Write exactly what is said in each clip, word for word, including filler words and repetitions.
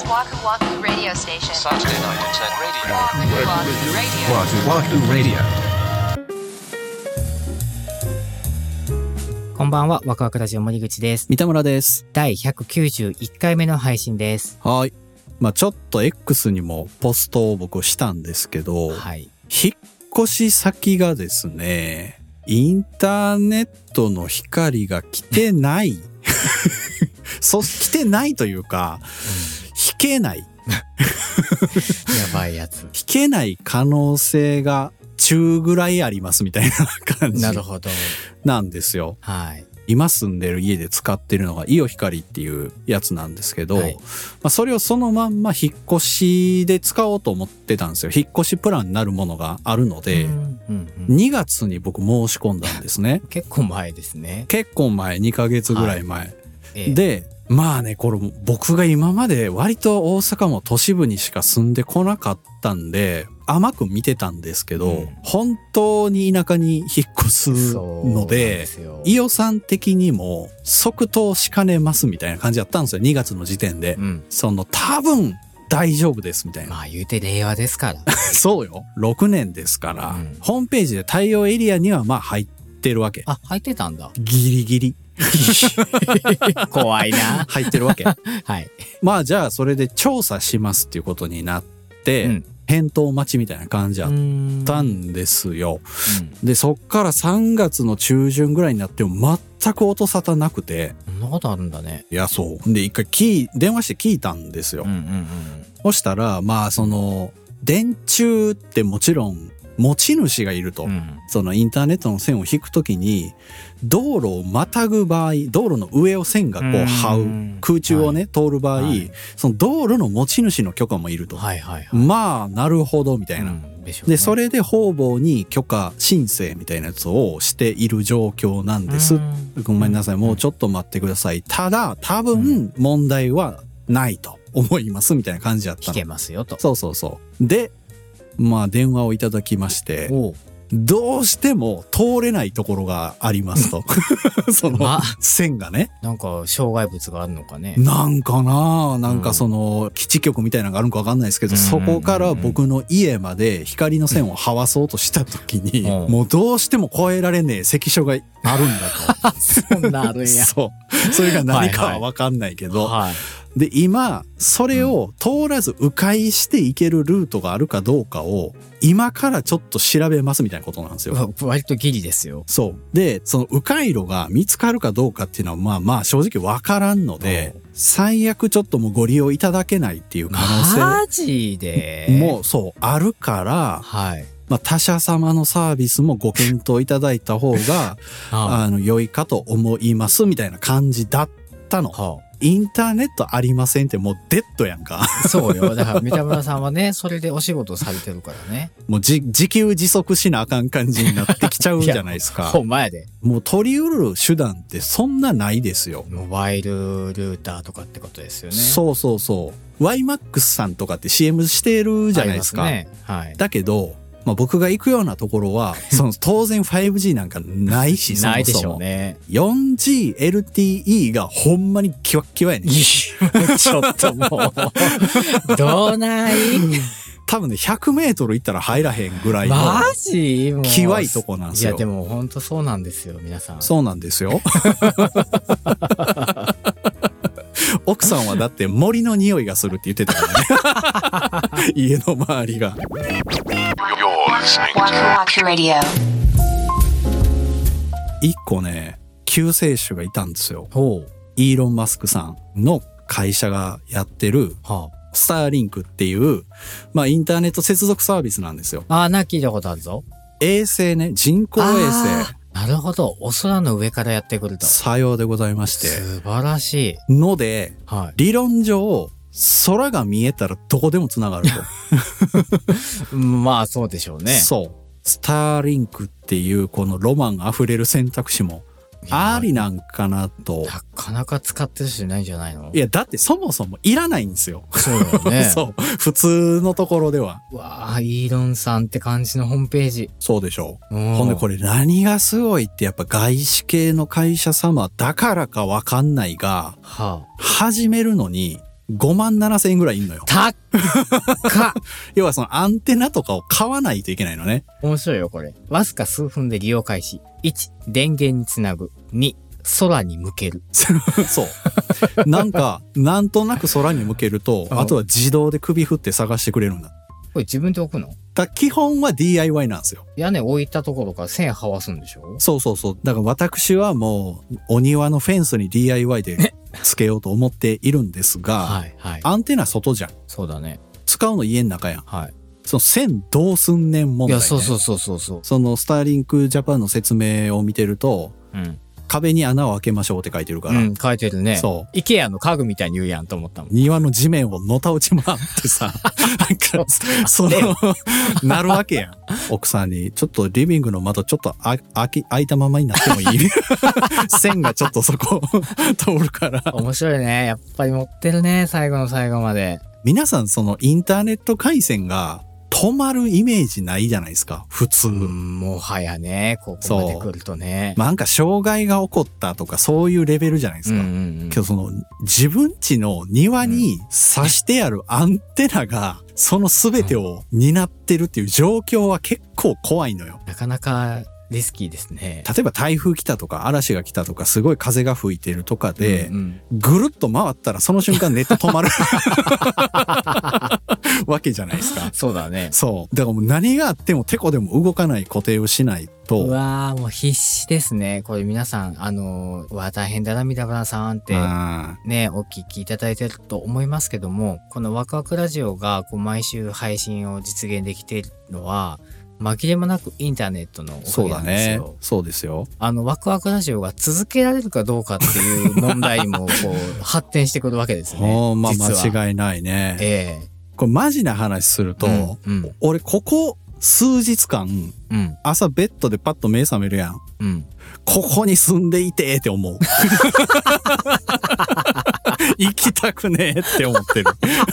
Waku Waku Radio Station. Saturday night at ten radio. Waku Waku Radio. Wahoo Wahoo Radio. こんばんは、ワクワクラジオ森口です。 三田村です。 だいひゃくきゅうじゅういっかいめの配信です。 はい。まあちょっと X にもポストを僕したんですけど、 はい。 引っ越し先がですね、インターネットの光が来てない。そう、来てないというか、うん、引けない。やばいやつ。 引けない可能性が中ぐらいありますみたいな感じ。 なるほど。 なんですよ。 はい。 今住んでる家で使ってるのがイオ光っていうやつなんですけど、はい、まあ、それをそのまんま引っ越しで使おうと思ってたんですよ。引っ越しプランになるものがあるので、うんうんうん、にがつに僕申し込んだんですね。 結構前ですね。 結構前、にかげつぐらい前。はい、 ええ、 で、まあね、これ僕が今まで割と大阪も都市部にしか住んでこなかったんで、甘く見てたんですけど、うん、本当に田舎に引っ越すので、伊予さん的にも即答しかねますみたいな感じだったんですよ。にがつの時点で。うん、その多分大丈夫ですみたいな。 まあ言うて令和ですから。 そうよ。ろくねんですから、うん、ホームページで対応エリアにはまあ入ってるわけ。 あ、入ってたんだ。 ギリギリ。 怖いな。 入ってるわけ。はい。 まあじゃあそれで調査しますっていうことになって、うん、返答待ちみたいな感じだったんですよ。うん、で、そっからさんがつの中旬ぐらいになっても全く音沙汰なくて。 そんなことあるんだね。 いや、そう。で、一回聞い、電話して聞いたんですよ。うんうんうん、そしたら、まあその、電柱ってもちろん持ち主がいると。うん、そのインターネットの線を引くときに、道路をまたぐ場合、道路の上を線がこう這う、空中をね、はい、通る場合、はい、その道路の持ち主の許可もいると。はいはいはい、まあ、なるほど、みたいな。うんでしょうね、で、それで方々に許可申請みたいなやつをしている状況なんです。ごめんなさい、もうちょっと待ってください。ただ、多分問題はないと思います、みたいな感じだったの。 聞けますよと。 そうそうそう。で、まあ、電話をいただきまして、どうしても通れないところがありますと。その、ま、線がね。 なんか、障害物があるのかね。 なんかななんかその、基地局みたいなのがあるのかわかんないですけど、うん、そこから僕の家まで光の線を這わそうとした時に、うん、もうどうしても越えられねえ関所があるんだと。 そんなあるんや。 そう。それが何かはわかんないけど、はいはい、で、今、それを通らず迂回していけるルートがあるかどうかを、今からちょっと調べますみたいなことなんですよ。 割とギリですよ。 そう。で、その迂回路が見つかるかどうかっていうのは、まあまあ正直わからんので、最悪ちょっともうご利用いただけないっていう可能性。 マジでもうそう、あるから、はい。まあ他社様のサービスもご検討いただいた方が、あの、良いかと思いますみたいな感じだったの。はあ、インターネットありませんってもうデッドやんか。 そうよ。だから三田村さんはね、それでお仕事されてるからね。 もうじ自給自足しなあかん感じになってきちゃうじゃないですか。 ほんまやで。 もう取り得る手段ってそんなないですよ。 モバイルルーターとかってことですよね。 そうそうそう。ワイマックス さんとかって シーエム してるじゃないですか。ありますね。はい。だけど、まあ、僕が行くようなところは、その当然 ファイブジー なんかないし、そもそも。 ないでしょうね。 よんジーエルティーイー がほんまにキワッキワやねん。 ちょっともう、どうない多分ね、ひゃくメートル行ったら入らへんぐらいの。 マジもう。 キワいとこなんですよ。 いや、でも本当そうなんですよ、皆さん。 そうなんですよ。奥さんはだって森の匂いがするって言ってたからね。家の周りが。一個ね、救世主がいたんですよ。イーロン・マスクさんの会社がやってる、はあ、スターリンクっていう、まあインターネット接続サービスなんですよ。 ああ、な、聞いたことあるぞ。 衛星ね、人工衛星。 なるほど。お空の上からやってくると。 さようでございまして。 素晴らしい。ので、はい、理論上、空が見えたらどこでも繋がると。まあそうでしょうね。 そう。スターリンクっていうこのロマンあふれる選択肢もありなんかなと。 なかなか使ってる人いないんじゃないの？ いや、だってそもそもいらないんですよ。 そうだよね。 そう。普通のところでは。 わあ、イーロンさんって感じのホームページ。 そうでしょう。ほんでこれ何がすごいってやっぱ外資系の会社様だからかわかんないが、はあ、始めるのにごまんななせんえんぐらいいんのよ。 たっか要はそのアンテナとかを買わないといけないのね。 面白いよ、これ。わずか数分で利用開始。いち、電源につなぐ。に、空に向ける。 そう。なんか、なんとなく空に向けると、あとは自動で首振って探してくれるんだ。 これ自分で置くの？ だ基本は ディーアイワイ なんですよ。 屋根置いたところから線はわすんでしょ？ そうそうそう。だから私はもう、お庭のフェンスに ディーアイワイ でつけようと思っているんですが、 はいはい。 アンテナ外じゃん。 そうだね。 使うの家の中やん。 はい。 その線どうすんねん問題、ね。 いや、そうそうそうそうそう。 そのスターリンクジャパンの説明を見てると、 うん。 壁に穴を開けましょうって書いてるから。 うん、書いてるね。 そう。 イケアの家具みたいに言うやんと思ったもん。 庭の地面をのたうち回ってさ、なんか、その、なるわけやん。奥さんに、ちょっとリビングの窓ちょっとあ開き、開いたままになってもいい線がちょっとそこ通るから。 面白いね。やっぱり持ってるね。最後の最後まで。 皆さんそのインターネット回線が止まるイメージないじゃないですか、普通。 うん、もはやね、ここまで来るとね。 まあ、なんか障害が起こったとかそういうレベルじゃないですか。 うんうんうん、 けどその自分家の庭に挿してあるアンテナがその全てを担ってるっていう状況は結構怖いのよ。 なかなかリスキーですね。 例えば台風来たとか嵐が来たとかすごい風が吹いてるとかで、 うんうん、 ぐるっと回ったらその瞬間ネット止まるわけじゃないですか。 そうだね。 そう。だからもう何があってもてこでも動かない固定をしないと。 うわーもう必死ですね。これ皆さん、あのー、うわ大変だな、みだばなさんってね、お聞きいただいてると思いますけども、このワクワクラジオがこう毎週配信を実現できているのは、紛れもなくインターネットのおかげなんですよ。 そうだね。そうですよ。 あの、ワクワクラジオが続けられるかどうかっていう問題にも、こう、発展してくるわけですね。 おまあ実は間違いないね。 ええこれマジな話すると、 うんうん、 俺ここ数日間、 うん、 朝ベッドでパッと目覚めるやん。 うん、 ここに住んでいてって思う。行きたくねえって思ってる。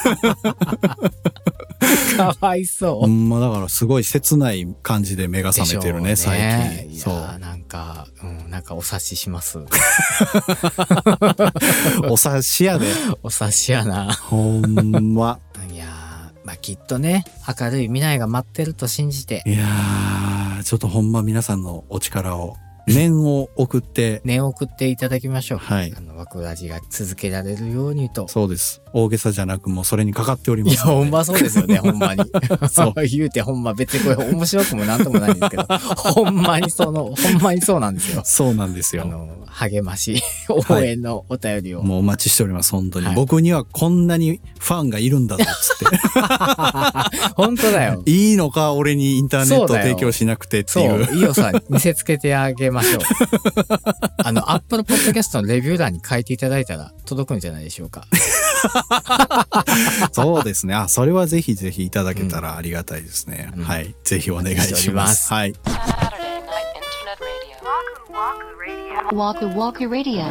かわいそう。 ほんまだからすごい切ない感じで目が覚めてるね、 ね最近。 いそう。 やなんか、うん、なんかお察しします。 お察しやで。 お察しやな。 ほんま。 いやー、まあ、きっとね、明るい未来が待ってると信じて。 いやー、ちょっとほんま皆さんのお力を。念を送って。 念を送っていただきましょう。 はい。 あの、ワクラジが続けられるようにと。 そうです。大げさじゃなくもうそれにかかっております。 いや、ほんまそうですよね、ほんまに。そう言うてほんま別にこれ面白くもなんともないんですけど、ほんまにその、ほんまにそうなんですよ。 そうなんですよ。 あの、励まし、応援のお便りを。 はい、もうお待ちしております、本当に。 はい、 僕にはこんなにファンがいるんだぞ、つって。 本当だよ。 いいのか、俺にインターネットを提供しなくてっていう。 そう、いいよさ、見せつけてあげましょう。あの、Apple Podcast のレビュー欄に書いていただいたら届くんじゃないでしょうか。 そうですね。あ、それはぜひぜひいただけたらありがたいですね。うん、はい。ぜひお願いします。はい。 Waku Waku Radio。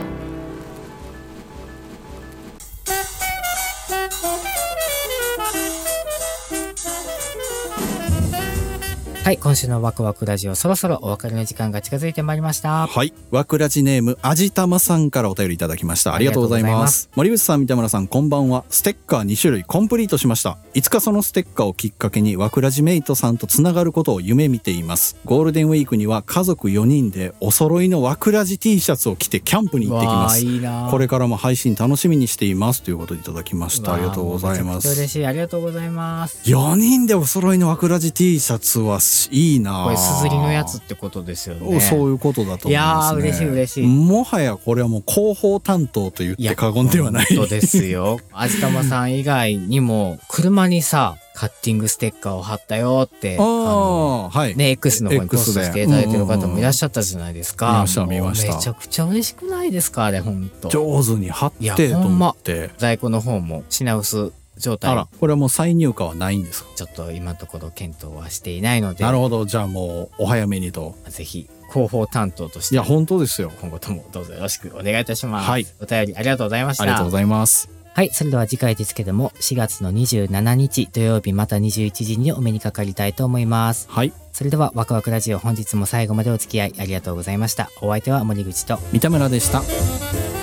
はい、今週のワクワクラジオ、そろそろお別れの時間が近づいてまいりました。 はい、ワクラジネームあじたまさんからお便りいただきました。ありがとうございます。森口さん、三田村さん、こんばんは。ステッカーにしゅるいコンプリートしました。いつかそのステッカーをきっかけにワクラジメイトさんとつながることを夢見ています。ゴールデンウィークには家族よにんでお揃いのワクラジ T シャツを着てキャンプに行ってきます。 いいな。 これからも配信楽しみにしていますということでいただきました。ありがとうございます。 嬉しい、ありがとうございます。 よにんでお揃いのワクラジ T シャツはいいな。 これすずりのやつってことですよね。 そういうことだと思いますね。 いやー嬉しい嬉しい。 もはやこれはもう広報担当と言って過言ではない。 本当ですよ。あじたまさん以外にも車にさカッティングステッカーを貼ったよって、 ああ、はい。 ね、X の方にポストしていただいてる方もいらっしゃったじゃないですか。 見ました見ました。 めちゃくちゃ嬉しくないですかあれ本当。 上手に貼ってと思って。 在庫の方も品薄状態。 あら、これはもう再入荷はないんですか？ ちょっと今のところ検討はしていないので。 なるほど。じゃあもうお早めにと。 ぜひ広報担当として。 いや本当ですよ。 今後ともどうぞよろしくお願いいたします。 はい。 お便りありがとうございました。 ありがとうございます。 はい。それでは次回ですけども、しがつのにじゅうしちにち土曜日またにじゅういちじにお目にかかりたいと思います。 はい。 それではワクワクラジオ本日も最後までお付き合いありがとうございました。お相手は森口と三田村でした。